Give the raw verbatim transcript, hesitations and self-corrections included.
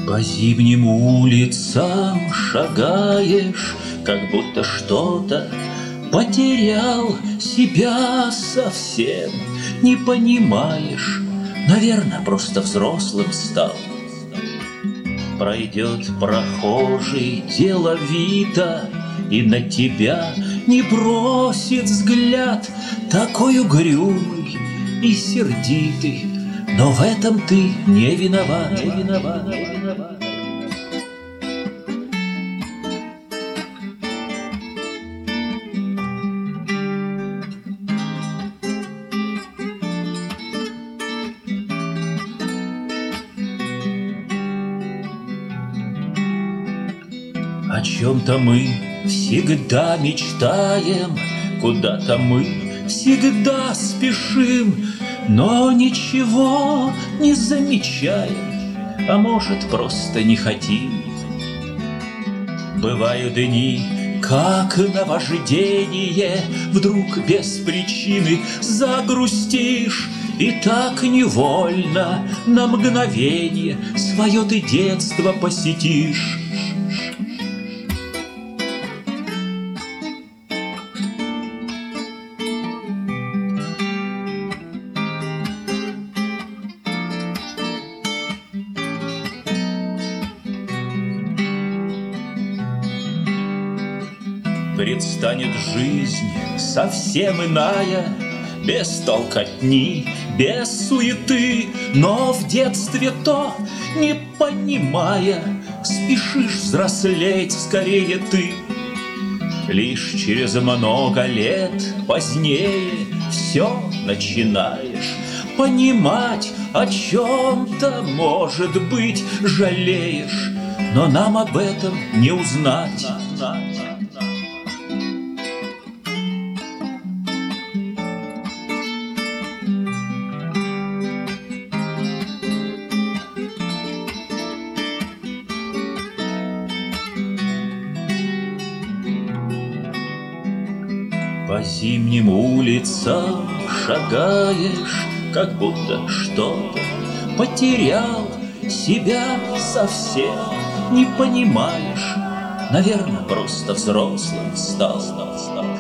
По зимним улицам шагаешь, как будто что-то потерял, себя совсем не понимаешь. Наверное, просто взрослым стал. Пройдет прохожий деловито и на тебя не бросит взгляд, такой угрюмый и сердитый, но в этом ты не виноват, не виноват, не виноват. О чем-то мы всегда мечтаем, куда-то мы всегда спешим, но ничего не замечаем, а может, просто не хотим. Бывают дни, как наваждение, вдруг без причины загрустишь, и так невольно на мгновенье свое ты детство посетишь. Предстанет жизнь совсем иная, без толкотни, без суеты, но в детстве то, не понимая, спешишь взрослеть скорее ты. Лишь через много лет позднее все начинаешь понимать, о чем-то, может быть, жалеешь, но нам об этом не узнать. По зимним улицам шагаешь, как будто что-то потерял, себя совсем не понимаешь. Наверное, просто взрослым стал, стал, стал.